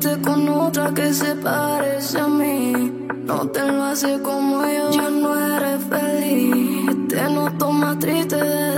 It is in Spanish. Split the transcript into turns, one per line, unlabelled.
saliste con otra que se parece a mí. No te lo hace como yo, ya no eres feliz. Te noto más triste